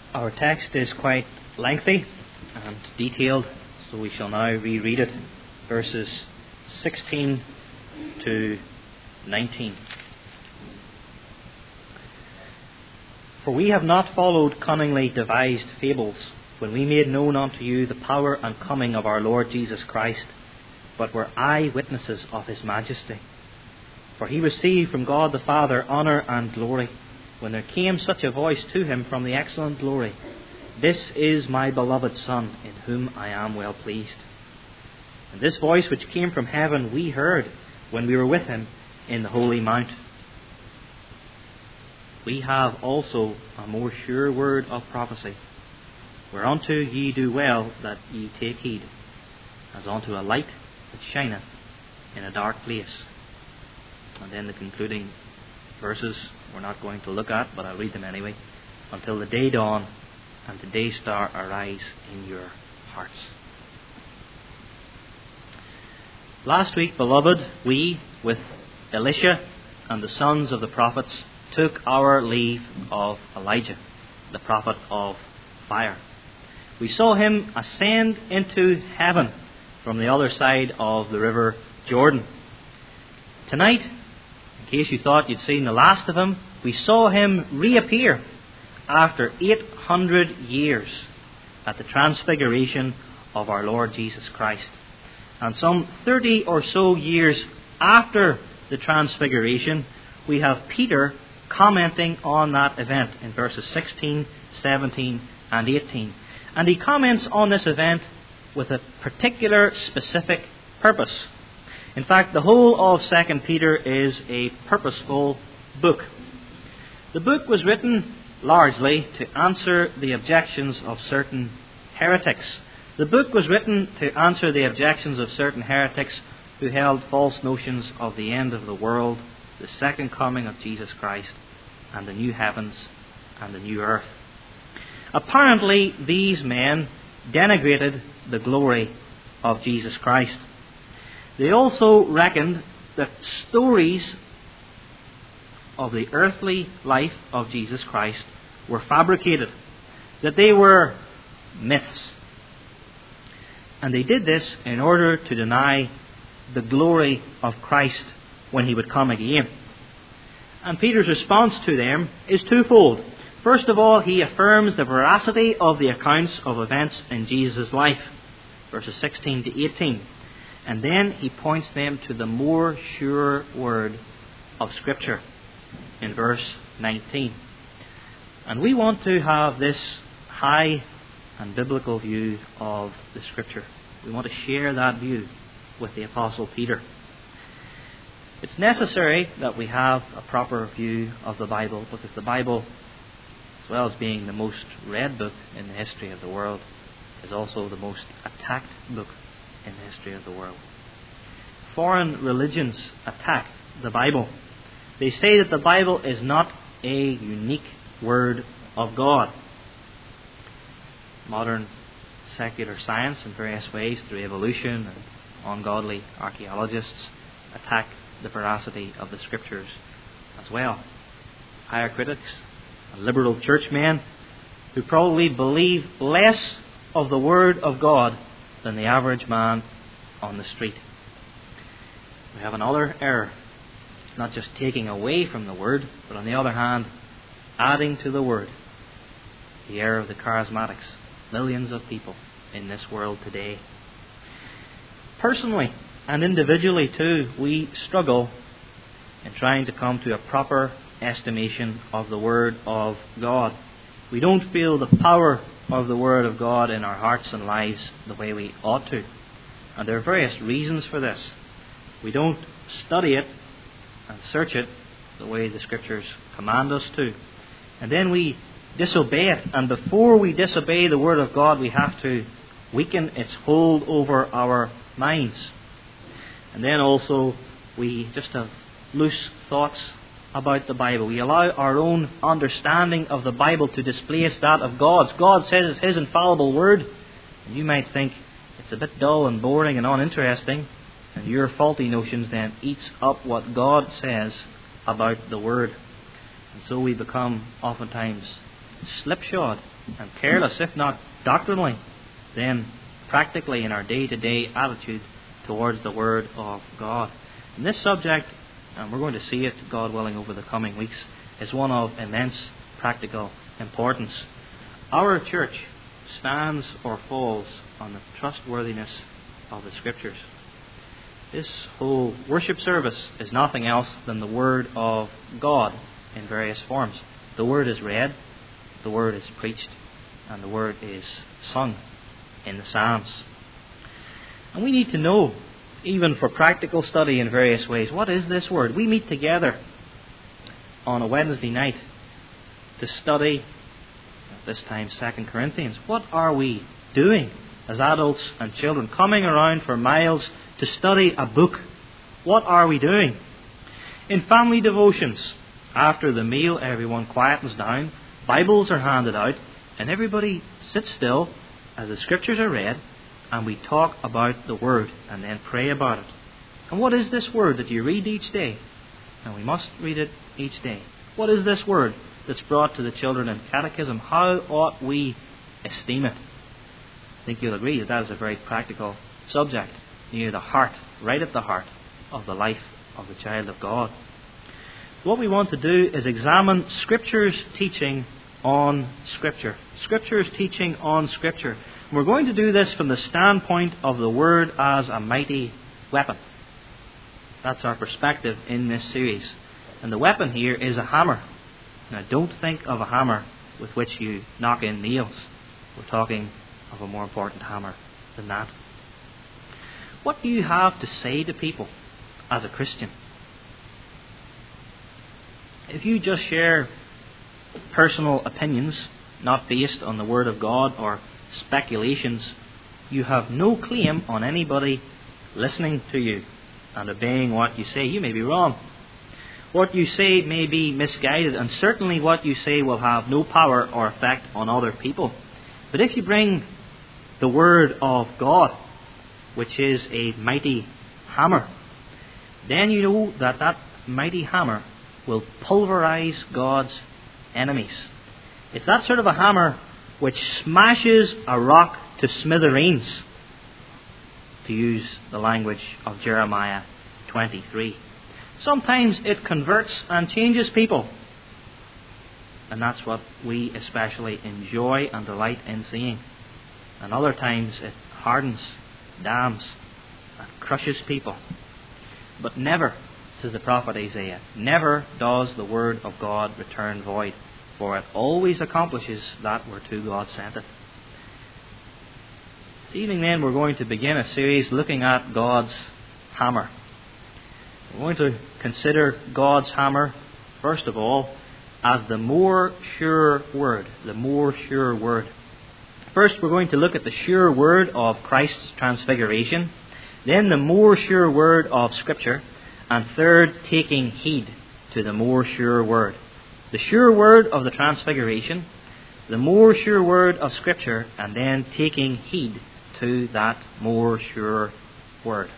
Our text is quite lengthy and detailed, so we shall now reread it, verses 16 to 19. For we have not followed cunningly devised fables, when we made known unto you the power and coming of our Lord Jesus Christ, but were eyewitnesses of his majesty. For he received from God the Father honour and glory, when there came such a voice to him from the excellent glory, This is my beloved Son, in whom I am well pleased. And this voice which came from heaven we heard when we were with him in the holy mount. We have also a more sure word of prophecy, whereunto ye do well that ye take heed, as unto a light that shineth in a dark place. And then the concluding verses we're not going to look at, but I'll read them anyway. Until the day dawn and the day star arise in your hearts. Last week, beloved, we, with Elisha and the sons of the prophets, took our leave of Elijah, the prophet of fire. We saw him ascend into heaven from the other side of the river Jordan. Tonight, in case you thought you'd seen the last of him, we saw him reappear after 800 years at the transfiguration of our Lord Jesus Christ. And some 30 or so years after the transfiguration, we have Peter commenting on that event in verses 16, 17 and 18. And he comments on this event with a particular specific purpose. In fact, the whole of 2 Peter is a purposeful book. The book was written largely to answer the objections of certain heretics. The book was written to answer the objections of certain heretics who held false notions of the end of the world, the second coming of Jesus Christ, and the new heavens and the new earth. Apparently, these men denigrated the glory of Jesus Christ. They also reckoned that stories of the earthly life of Jesus Christ were fabricated, that they were myths. And they did this in order to deny the glory of Christ when he would come again. And Peter's response to them is twofold. First of all, he affirms the veracity of the accounts of events in Jesus' life, verses 16 to 18. And then he points them to the more sure word of Scripture in verse 19. And we want to have this high and biblical view of the Scripture. We want to share that view with the Apostle Peter. It's necessary that we have a proper view of the Bible, because the Bible, as well as being the most read book in the history of the world, is also the most attacked book in the history of the world. Foreign religions attack the Bible. They say that the Bible is not a unique word of God. Modern secular science in various ways, through evolution and ungodly archaeologists, attack the veracity of the Scriptures as well. Higher critics and liberal churchmen who probably believe less of the Word of God than the average man on the street. We have another error, not just taking away from the Word, but on the other hand, adding to the Word. The error of the charismatics. Millions of people in this world today. Personally and individually too, we struggle in trying to come to a proper estimation of the Word of God. We don't feel the power of the Word of God in our hearts and lives the way we ought to. And there are various reasons for this. We don't study it and search it the way the Scriptures command us to. And then we disobey it. And before we disobey the Word of God, we have to weaken its hold over our minds. And then also we just have loose thoughts about the Bible. We allow our own understanding of the Bible to displace that of God's. God says it's His infallible Word. And you might think it's a bit dull and boring and uninteresting. And your faulty notions then eats up what God says about the Word. And so we become oftentimes slipshod and careless, if not doctrinally, then practically in our day-to-day attitude towards the Word of God. And this subject, and we're going to see it, God willing, over the coming weeks, is one of immense practical importance. Our church stands or falls on the trustworthiness of the Scriptures. This whole worship service is nothing else than the Word of God in various forms. The Word is read, the Word is preached, and the Word is sung in the Psalms. And we need to know, even for practical study in various ways, what is this Word? We meet together on a Wednesday night to study, at this time, 2 Corinthians. What are we doing as adults and children, coming around for miles to study a book? What are we doing? In family devotions, after the meal, everyone quietens down, Bibles are handed out, and everybody sits still as the Scriptures are read, and we talk about the Word and then pray about it. And what is this Word that you read each day? And we must read it each day. What is this Word that's brought to the children in catechism? How ought we esteem it? I think you'll agree that is a very practical subject, near the heart, right at the heart of the life of the child of God. What we want to do is examine Scripture's teaching on Scripture. Scripture's teaching on Scripture. And we're going to do this from the standpoint of the Word as a mighty weapon. That's our perspective in this series. And the weapon here is a hammer. Now, don't think of a hammer with which you knock in nails. We're talking of a more important hammer than that. What do you have to say to people as a Christian? If you just share personal opinions, not based on the Word of God or speculations, you have no claim on anybody listening to you and obeying what you say. You may be wrong. What you say may be misguided, and certainly what you say will have no power or effect on other people. But if you bring the Word of God, which is a mighty hammer, then you know that that mighty hammer will pulverize God's enemies. It's that sort of a hammer which smashes a rock to smithereens, to use the language of Jeremiah 23. Sometimes it converts and changes people, and that's what we especially enjoy and delight in seeing. And other times it hardens, damns, and crushes people. But never, says the prophet Isaiah, never does the Word of God return void, for it always accomplishes that whereto God sent it. This evening then we're going to begin a series looking at God's hammer. We're going to consider God's hammer, first of all, as the more sure word. The more sure word. First, we're going to look at the sure word of Christ's transfiguration. Then the more sure word of Scripture. And third, taking heed to the more sure word. The sure word of the transfiguration, the more sure word of Scripture, and then taking heed to that more sure word.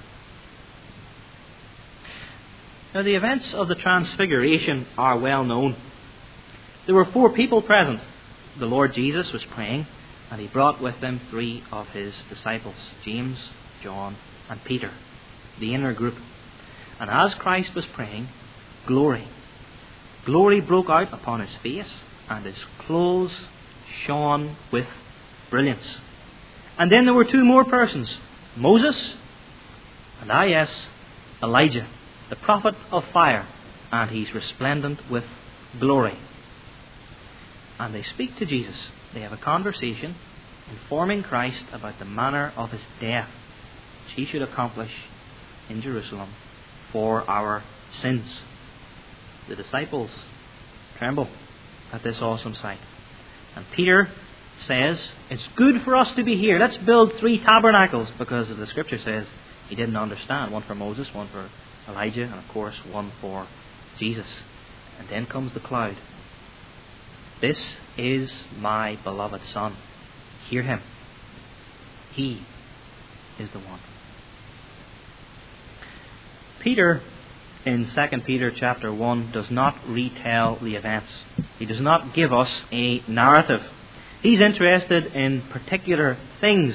Now, the events of the transfiguration are well known. There were 4 people present. The Lord Jesus was praying, and He brought with Him 3 of His disciples, James, John, and Peter, the inner group. And as Christ was praying, glory broke out upon His face, and His clothes shone with brilliance. And then there were 2 more persons, Moses and Elijah, the prophet of fire, and he's resplendent with glory. And they speak to Jesus. They have a conversation informing Christ about the manner of His death, which He should accomplish in Jerusalem for our sins. The disciples tremble at this awesome sight. And Peter says, it's good for us to be here. Let's build 3 tabernacles, because the Scripture says he didn't understand. 1 for Moses, 1 for Elijah, and of course 1 for Jesus. And then comes the cloud. This is my beloved Son. Hear Him. He is the one. Peter in 2 Peter chapter 1 does not retell the events. He does not give us a narrative. He's interested in particular things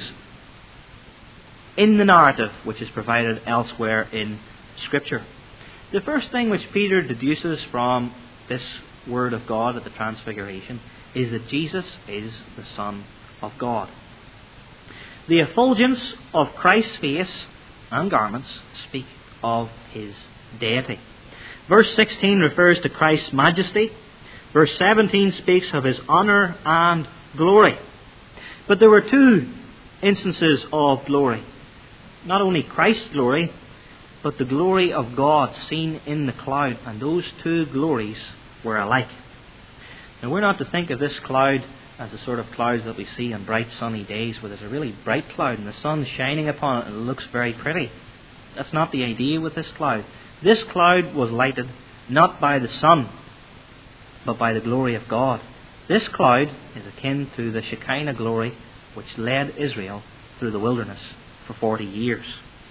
in the narrative which is provided elsewhere in Scripture. The first thing which Peter deduces from this Word of God at the Transfiguration is that Jesus is the Son of God. The effulgence of Christ's face and garments speak of His deity. Verse 16 refers to Christ's majesty. Verse 17 speaks of His honour and glory. But there were two instances of glory. Not only Christ's glory, but the glory of God seen in the cloud. And those two glories were alike. Now we're not to think of this cloud as the sort of clouds that we see on bright sunny days where there's a really bright cloud and the sun's shining upon it and it looks very pretty. That's not the idea with this cloud. This cloud was lighted not by the sun, but by the glory of God. This cloud is akin to the Shekinah glory which led Israel through the wilderness for 40 years.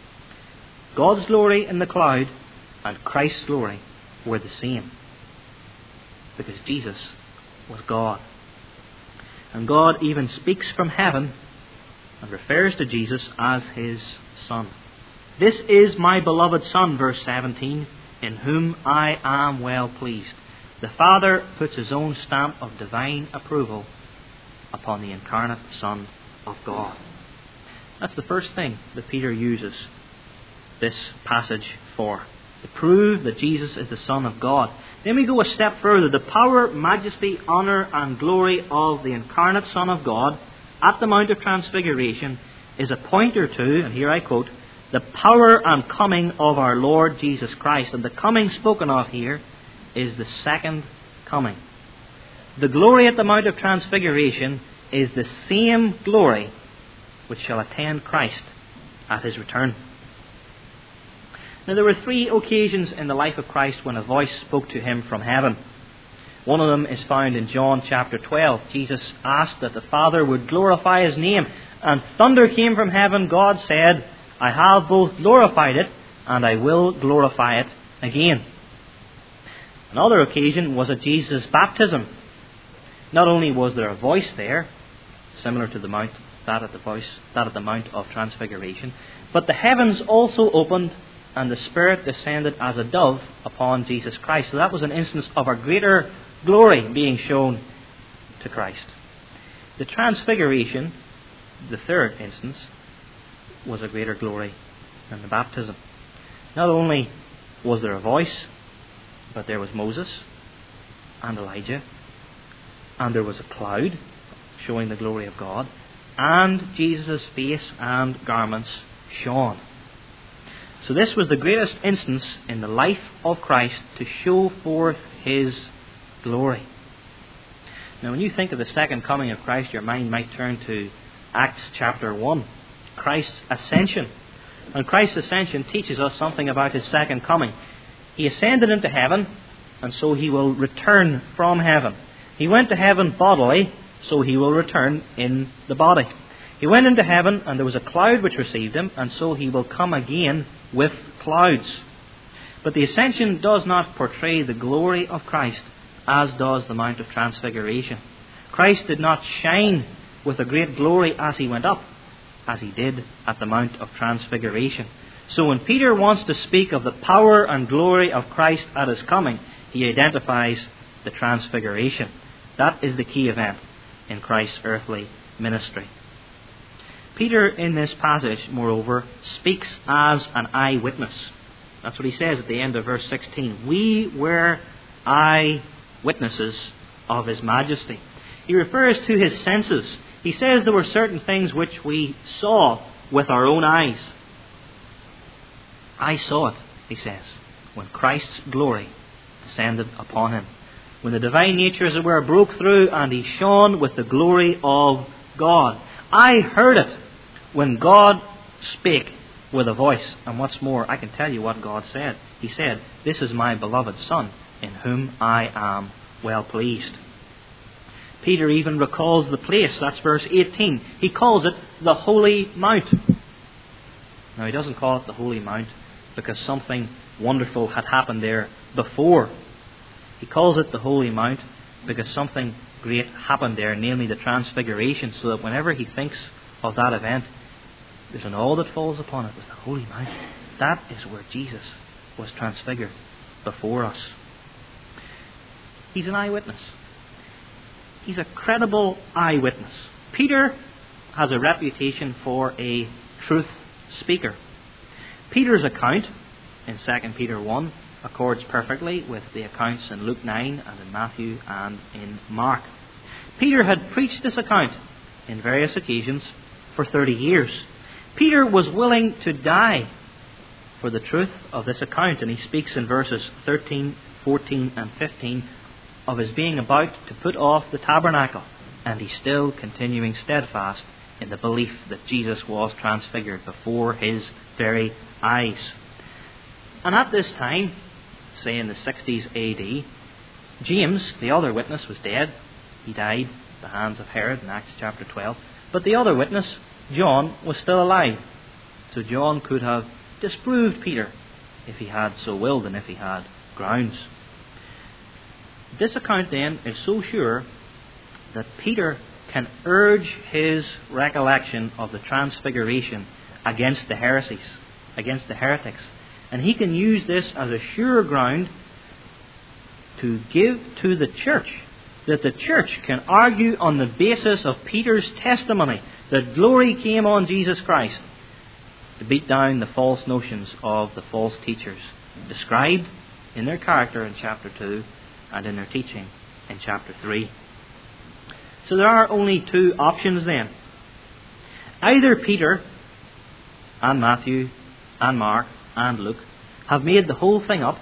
God's glory in the cloud and Christ's glory were the same, because Jesus was God. And God even speaks from heaven and refers to Jesus as His Son. This is my beloved Son, verse 17, in whom I am well pleased. The Father puts His own stamp of divine approval upon the incarnate Son of God. That's the first thing that Peter uses this passage for, to prove that Jesus is the Son of God. Then we go a step further. The power, majesty, honour and glory of the incarnate Son of God at the Mount of Transfiguration is a pointer to, and here I quote, the power and coming of our Lord Jesus Christ. And the coming spoken of here is the second coming. The glory at the Mount of Transfiguration is the same glory which shall attend Christ at His return. Now there were three occasions in the life of Christ when a voice spoke to Him from heaven. One of them is found in John chapter 12. Jesus asked that the Father would glorify His name, and thunder came from heaven. God said, I have both glorified it, and I will glorify it again. Another occasion was at Jesus' baptism. Not only was there a voice there, similar to the Mount, that at the Mount of Transfiguration, but the heavens also opened, and the Spirit descended as a dove upon Jesus Christ. So that was an instance of a greater glory being shown to Christ. The Transfiguration, the third instance, was a greater glory than the baptism. Not only was there a voice, but there was Moses and Elijah, and there was a cloud showing the glory of God, and Jesus' face and garments shone. So this was the greatest instance in the life of Christ to show forth His glory. Now when you think of the second coming of Christ, your mind might turn to Acts chapter 1, Christ's ascension. And Christ's ascension teaches us something about His second coming. He ascended into heaven, and so He will return from heaven. He went to heaven bodily, so He will return in the body. He went into heaven, and there was a cloud which received Him, and so He will come again with clouds. But the ascension does not portray the glory of Christ as does the Mount of Transfiguration. Christ did not shine with a great glory as He went up, as He did at the Mount of Transfiguration. So when Peter wants to speak of the power and glory of Christ at His coming, he identifies the Transfiguration. That is the key event in Christ's earthly ministry. Peter, in this passage, moreover, speaks as an eyewitness. That's what he says at the end of verse 16. We were eyewitnesses of His majesty. He refers to His senses. He says there were certain things which we saw with our own eyes. I saw it, he says, when Christ's glory descended upon Him. When the divine nature, as it were, broke through and He shone with the glory of God. I heard it when God spake with a voice. And what's more, I can tell you what God said. He said, this is my beloved Son, in whom I am well pleased. Peter even recalls the place. That's verse 18. He calls it the Holy Mount. Now, he doesn't call it the Holy Mount because something wonderful had happened there before. He calls it the Holy Mount because something great happened there, namely the Transfiguration, so that whenever he thinks of that event, there's an awe that falls upon it. It was the Holy Mount. That is where Jesus was transfigured before us. He's an eyewitness. He's a credible eyewitness. Peter has a reputation for a truth speaker. Peter's account in 2 Peter 1 accords perfectly with the accounts in Luke 9 and in Matthew and in Mark. Peter had preached this account in various occasions for 30 years. Peter was willing to die for the truth of this account, and he speaks in verses 13, 14 and 15 of his being about to put off the tabernacle, and he's still continuing steadfast in the belief that Jesus was transfigured before his very eyes. And at this time, say in the 60s AD, James, the other witness, was dead. He died at the hands of Herod in Acts chapter 12. But the other witness, John, was still alive. So John could have disproved Peter if he had so willed and if he had grounds. This account then is so sure that Peter can urge his recollection of the Transfiguration against the heresies, against the heretics. And he can use this as a sure ground to give to the church, that the church can argue on the basis of Peter's testimony that glory came on Jesus Christ, to beat down the false notions of the false teachers described in their character in chapter 2 and in their teaching in chapter 3. So there are only two options then. Either Peter and Matthew and Mark and Luke have made the whole thing up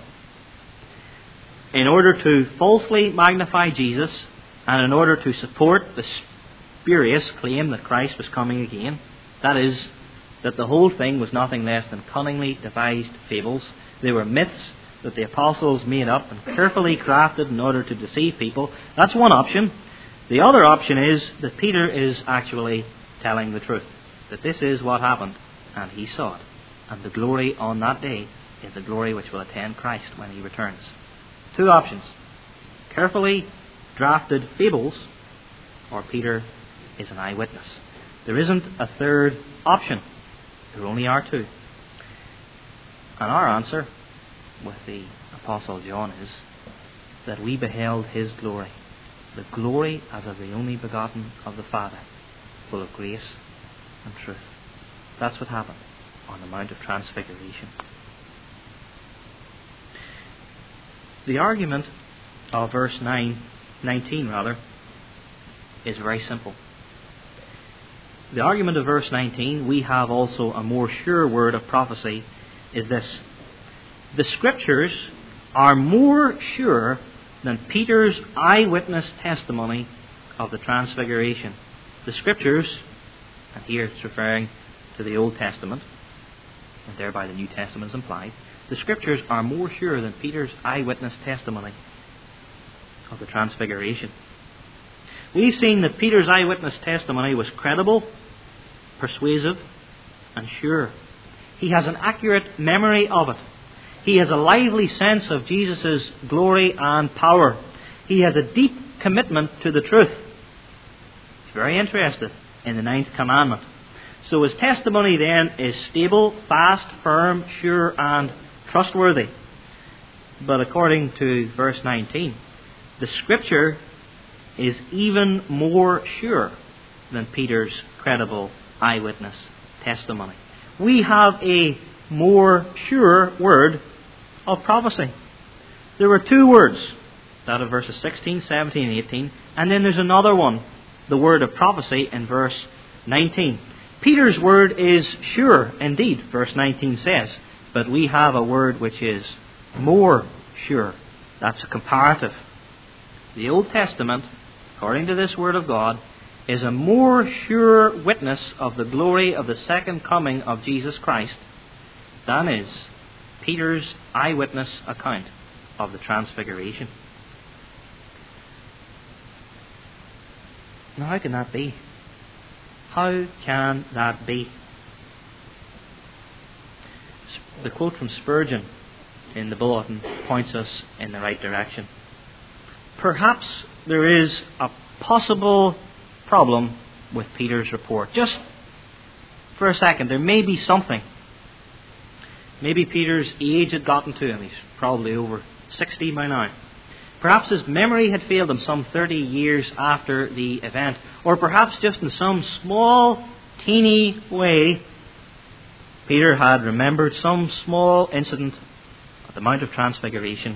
in order to falsely magnify Jesus and in order to support the spurious claim that Christ was coming again. That is, that the whole thing was nothing less than cunningly devised fables. They were myths that the apostles made up and carefully crafted in order to deceive people. That's one option. The other option is that Peter is actually telling the truth, that this is what happened and he saw it. And the glory on that day is the glory which will attend Christ when he returns. Two options. Carefully drafted fables, or Peter is an eyewitness. There isn't a third option. There only are two. And our answer with the Apostle John is that we beheld his glory, the glory as of the only begotten of the Father, full of grace and truth. That's what happened on the Mount of Transfiguration. The argument of verse 19 is very simple. The argument of verse 19, we have also a more sure word of prophecy, is this: the Scriptures are more sure than Peter's eyewitness testimony of the Transfiguration. The Scriptures, and here it's referring to the Old Testament, and thereby the New Testament is implied, the Scriptures are more sure than Peter's eyewitness testimony of the Transfiguration. We've seen that Peter's eyewitness testimony was credible, persuasive, and sure. He has an accurate memory of it. He has a lively sense of Jesus' glory and power. He has a deep commitment to the truth. He's very interested in the 9th commandment. So his testimony then is stable, fast, firm, sure, and trustworthy. But according to verse 19, the Scripture is even more sure than Peter's credible eyewitness testimony. We have a more sure word of prophecy. There were two words, that of verses 16, 17, and 18, and then there's another one, the word of prophecy in verse 19. Peter's word is sure indeed, verse 19 says, but we have a word which is more sure. That's a comparative. The Old Testament, according to this word of God, is a more sure witness of the glory of the second coming of Jesus Christ than is Peter's eyewitness account of the Transfiguration. Now, how can that be? How can that be? the quote from Spurgeon in the bulletin points us in the right direction. Perhaps there is a possible problem with Peter's report. Just for a second, there may be something. Maybe Peter's age had gotten to him. He's probably over 60 by now. Perhaps his memory had failed him some 30 years after the event. Or perhaps just in some small, teeny way, Peter had remembered some small incident at the Mount of Transfiguration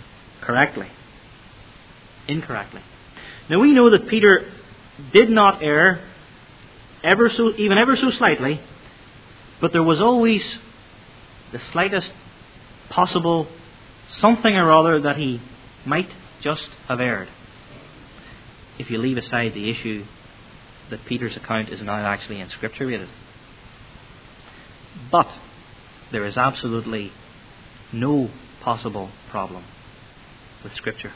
incorrectly. Now we know that Peter did not err ever so slightly, but there was always the slightest possible something or other that he might just have erred. If you leave aside the issue that Peter's account is now actually inscripturated. But there is absolutely no possible problem with Scripture.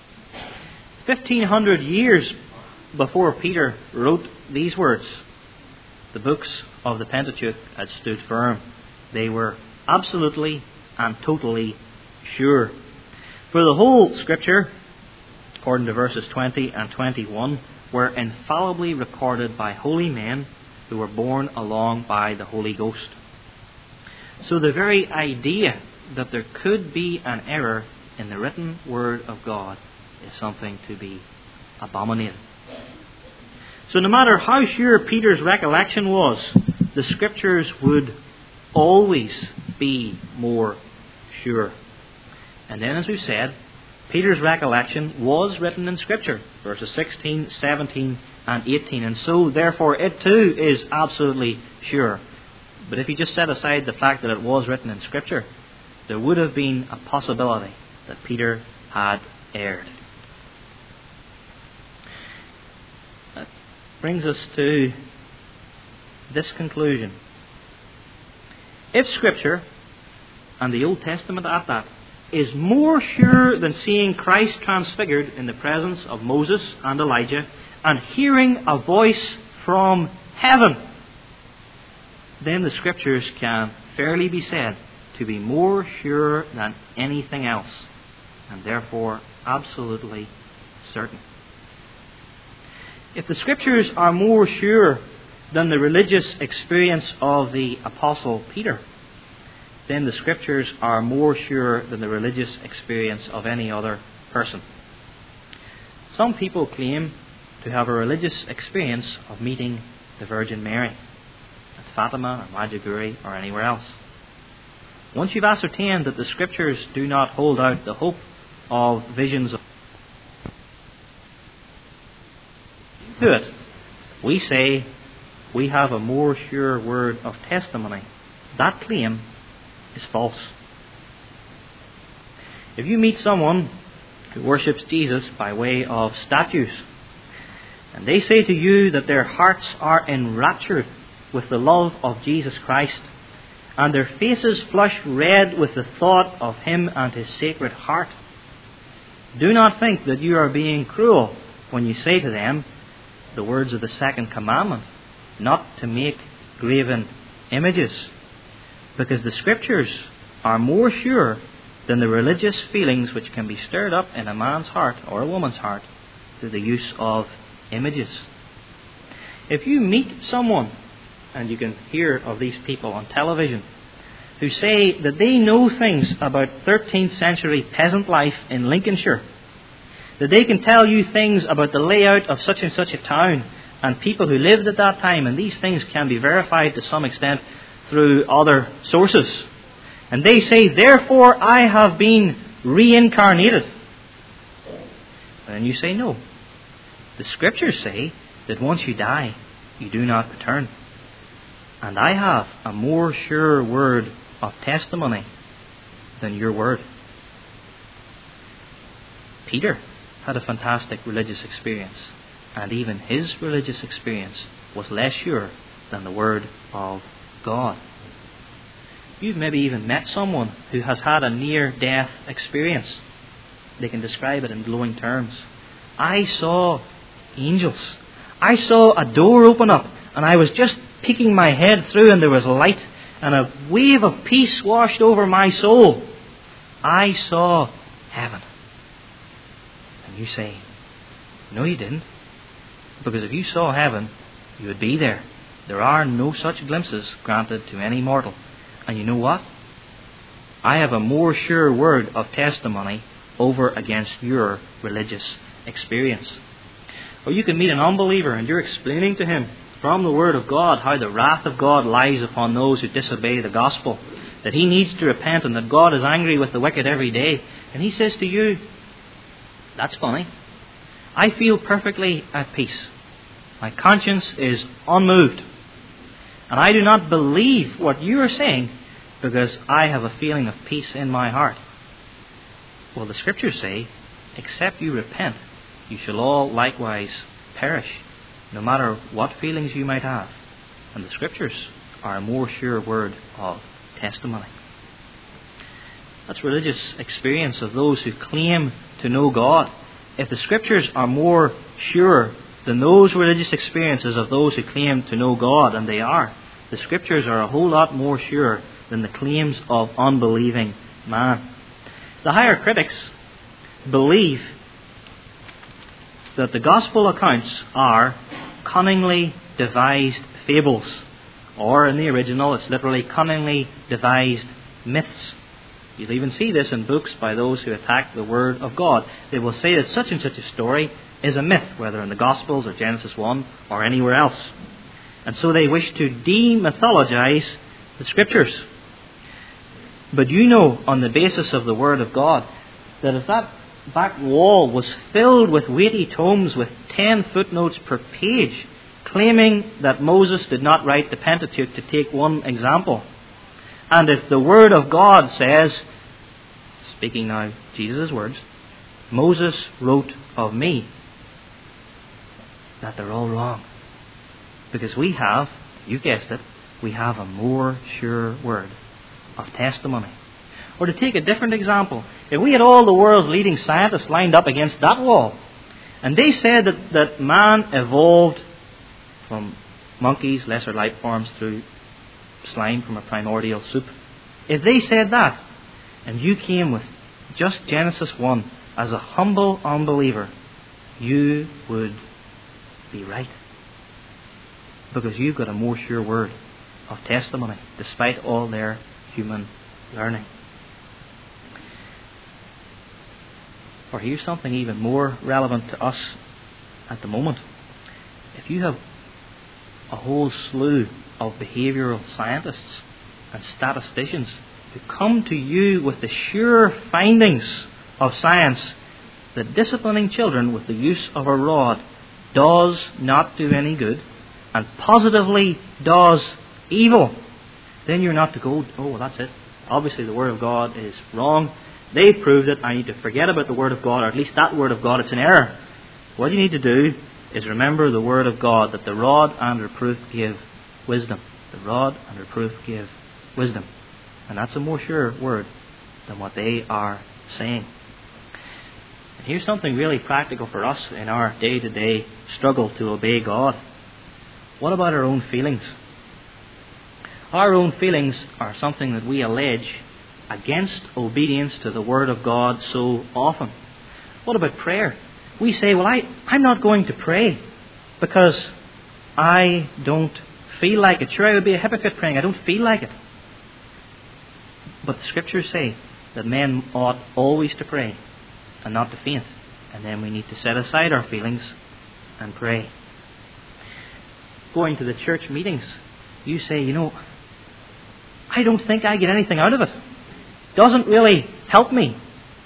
1,500 years before Peter wrote these words, the books of the Pentateuch had stood firm. They were absolutely and totally sure. For the whole Scripture, according to verses 20 and 21, were infallibly recorded by holy men who were borne along by the Holy Ghost. So the very idea that there could be an error in the written Word of God is something to be abominated. So no matter how sure Peter's recollection was, the Scriptures would always be more sure. And then, as we've said, Peter's recollection was written in Scripture, verses 16, 17 and 18, and so therefore it too is absolutely sure. But if you just set aside the fact that it was written in Scripture, there would have been a possibility that Peter had erred. That brings us to this conclusion. If Scripture, and the Old Testament at that, is more sure than seeing Christ transfigured in the presence of Moses and Elijah and hearing a voice from heaven, then the Scriptures can fairly be said to be more sure than anything else, and therefore absolutely certain. If the Scriptures are more sure than the religious experience of the Apostle Peter, then the Scriptures are more sure than the religious experience of any other person. Some people claim to have a religious experience of meeting the Virgin Mary at Fatima or Medjugorje or anywhere else. Once you've ascertained that the Scriptures do not hold out the hope of visions to it, we say we have a more sure word of testimony. That claim is false. If you meet someone who worships Jesus by way of statues, and they say to you that their hearts are enraptured with the love of Jesus Christ, and their faces flush red with the thought of Him and His sacred heart, do not think that you are being cruel when you say to them the words of the second commandment, not to make graven images, because the Scriptures are more sure than the religious feelings which can be stirred up in a man's heart or a woman's heart through the use of images. If you meet someone, and you can hear of these people on television, who say that they know things about 13th century peasant life in Lincolnshire, that they can tell you things about the layout of such and such a town and people who lived at that time, and these things can be verified to some extent through other sources. And they say, therefore I have been reincarnated. And you say, no. The Scriptures say that once you die, you do not return. And I have a more sure word of testimony than your word. Peter had a fantastic religious experience, and even his religious experience was less sure than the Word of God. You've maybe even met someone who has had a near-death experience. They can describe it in glowing terms. I saw angels. I saw a door open up, and I was just peeking my head through, and there was light, and a wave of peace washed over my soul. I saw heaven. And you say, no, you didn't. Because if you saw heaven, you would be there. There are no such glimpses granted to any mortal. And you know what? I have a more sure word of testimony over against your religious experience. Or you can meet an unbeliever and you're explaining to him from the Word of God how the wrath of God lies upon those who disobey the gospel, that he needs to repent and that God is angry with the wicked every day. And he says to you, that's funny. I feel perfectly at peace. My conscience is unmoved. And I do not believe what you are saying because I have a feeling of peace in my heart. Well, the Scriptures say, except you repent, you shall all likewise perish, no matter what feelings you might have. And the Scriptures are a more sure word of testimony. That's religious experience of those who claim to know God. If the Scriptures are more sure than those religious experiences of those who claim to know God, and they are, the Scriptures are a whole lot more sure than the claims of unbelieving man. The higher critics believe that the Gospel accounts are cunningly devised fables, or in the original it's literally cunningly devised myths. You'll even see this in books by those who attack the Word of God. They will say that such and such a story is a myth, whether in the Gospels or Genesis 1 or anywhere else. And so they wish to demythologize the Scriptures. But you know, on the basis of the Word of God, that if that back wall was filled with weighty tomes with 10 footnotes per page, claiming that Moses did not write the Pentateuch, to take one example, and if the Word of God says, speaking now Jesus' words, Moses wrote of me, that they're all wrong. Because we have, you guessed it, we have a more sure word of testimony. Or to take a different example, if we had all the world's leading scientists lined up against that wall, and they said that man evolved from monkeys, lesser life forms, through slime from a primordial soup, if they said that, and you came with just Genesis 1 as a humble unbeliever, you would be right. Because you've got a more sure word of testimony, despite all their human learning. Or here's something even more relevant to us at the moment. If you have a whole slew of behavioural scientists and statisticians who come to you with the sure findings of science that disciplining children with the use of a rod does not do any good and positively does evil, then you're not to go, oh, well, that's it. Obviously the Word of God is wrong. They've proved it. I need to forget about the Word of God, or at least that Word of God, it's an error. What you need to do is remember the Word of God, that the rod and reproof give wisdom. The rod and reproof give wisdom. And that's a more sure word than what they are saying. And here's something really practical for us in our day-to-day struggle to obey God. What about our own feelings? Our own feelings are something that we allege against obedience to the Word of God so often. What about prayer? We say, well, I'm not going to pray because I don't feel like it. Sure, I would be a hypocrite praying. I don't feel like it. But the Scriptures say that men ought always to pray and not to faint. And then we need to set aside our feelings and pray. Going to the church meetings, you say, I don't think I get anything out of it. Doesn't really help me.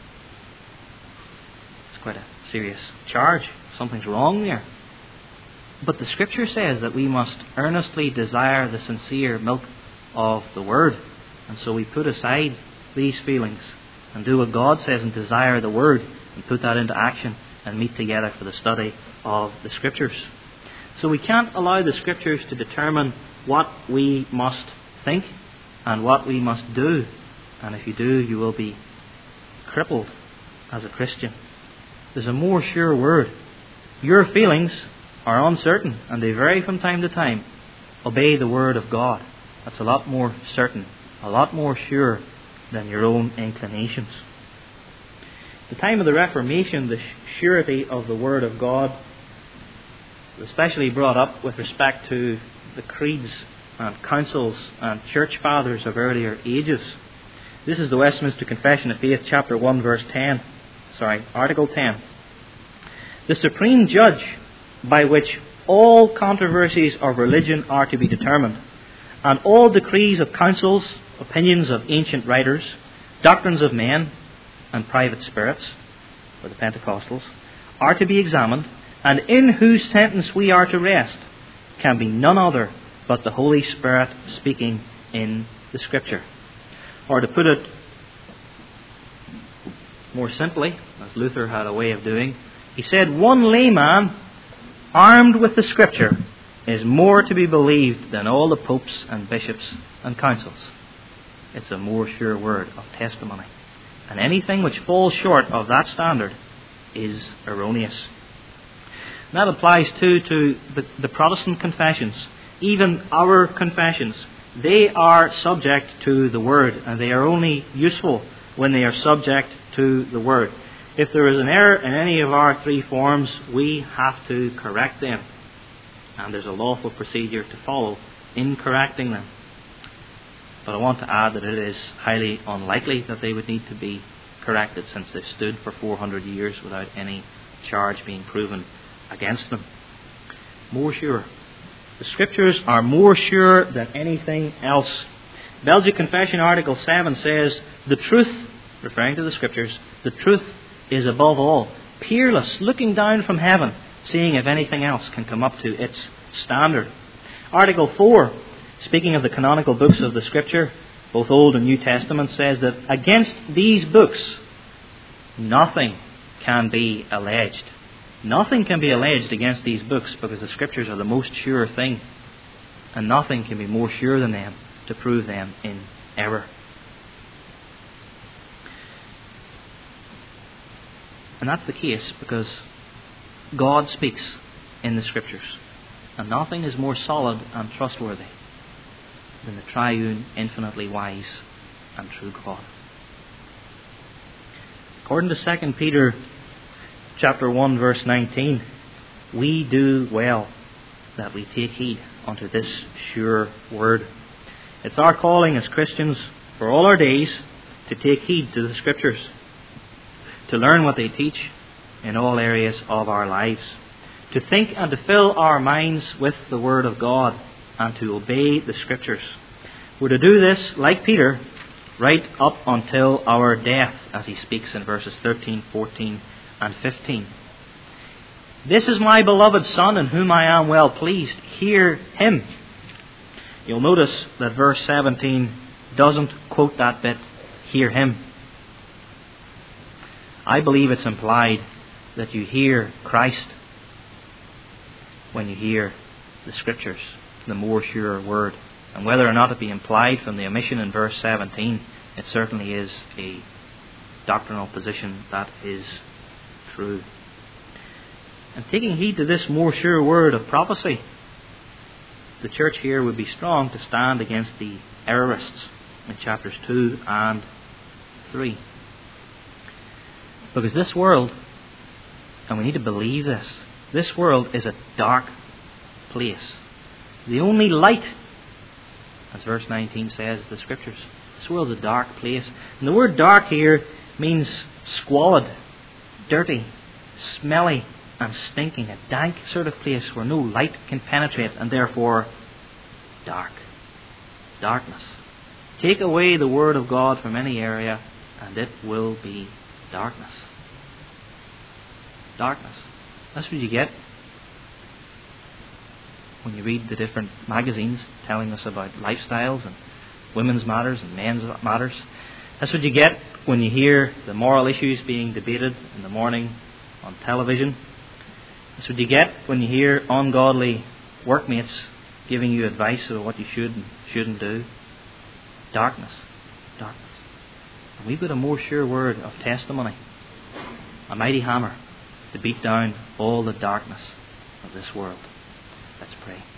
It's quite a serious charge. Something's wrong there. But the Scripture says that we must earnestly desire the sincere milk of the Word. And so we put aside these feelings and do what God says and desire the Word and put that into action and meet together for the study of the Scriptures. So we can't allow the Scriptures to determine what we must think and what we must do. And if you do, you will be crippled as a Christian. There's a more sure word. Your feelings are uncertain and they vary from time to time. Obey the Word of God That's a lot more certain, a lot more sure than your own inclinations. At the time of the Reformation, the surety of the Word of God was especially brought up with respect to the creeds and councils and church fathers of earlier ages. This is the Westminster Confession of Faith, chapter 1, Article 10. The supreme judge by which all controversies of religion are to be determined, and all decrees of councils, opinions of ancient writers, doctrines of men, and private spirits, for the Pentecostals, are to be examined, and in whose sentence we are to rest, can be none other but the Holy Spirit speaking in the Scripture. Or to put it more simply, as Luther had a way of doing, he said, one layman armed with the Scripture is more to be believed than all the popes and bishops and councils. It's a more sure word of testimony. And anything which falls short of that standard is erroneous. And that applies too to the Protestant confessions. Even our confessions, they are subject to the Word, and they are only useful when they are subject to the Word. If there is an error in any of our three forms, we have to correct them. And there's a lawful procedure to follow in correcting them. But I want to add that it is highly unlikely that they would need to be corrected, since they've stood for 400 years without any charge being proven against them. More sure. The Scriptures are more sure than anything else. Belgic Confession Article 7 says, the truth, referring to the Scriptures, the truth is above all, peerless, looking down from heaven, seeing if anything else can come up to its standard. Article 4, speaking of the canonical books of the Scripture, both Old and New Testament, says that against these books nothing can be alleged. Nothing can be alleged against these books, because the Scriptures are the most sure thing, and nothing can be more sure than them to prove them in error. And that's the case because God speaks in the Scriptures, and nothing is more solid and trustworthy than the triune, infinitely wise and true God. According to 2 Peter chapter 1, verse 19, we do well that we take heed unto this sure word. It's our calling as Christians for all our days to take heed to the Scriptures, to learn what they teach in all areas of our lives, to think and to fill our minds with the Word of God, and to obey the Scriptures. We're to do this, like Peter, right up until our death, as he speaks in verses 13, 14 and 15. This is my beloved Son, in whom I am well pleased. Hear him. You'll notice that verse 17 doesn't quote that bit, hear him. I believe it's implied that you hear Christ when you hear the Scriptures, the more sure word. And whether or not it be implied from the omission in verse 17, it certainly is a doctrinal position that is true. And taking heed to this more sure word of prophecy, the church here would be strong to stand against the errorists in chapters 2 and 3. Because this world, and we need to believe this world is a dark place. The only light, as verse 19 says, the Scriptures. This world is a dark place. And the word dark here means squalid, dirty, smelly and stinking. A dank sort of place where no light can penetrate, and therefore dark. Darkness. Take away the Word of God from any area and it will be darkness. Darkness. That's what you get when you read the different magazines telling us about lifestyles and women's matters and men's matters. That's what you get when you hear the moral issues being debated in the morning on television. That's what you get when you hear ungodly workmates giving you advice about what you should and shouldn't do. Darkness. Darkness. And we've got a more sure word of testimony. A mighty hammer to beat down all the darkness of this world. Let's pray.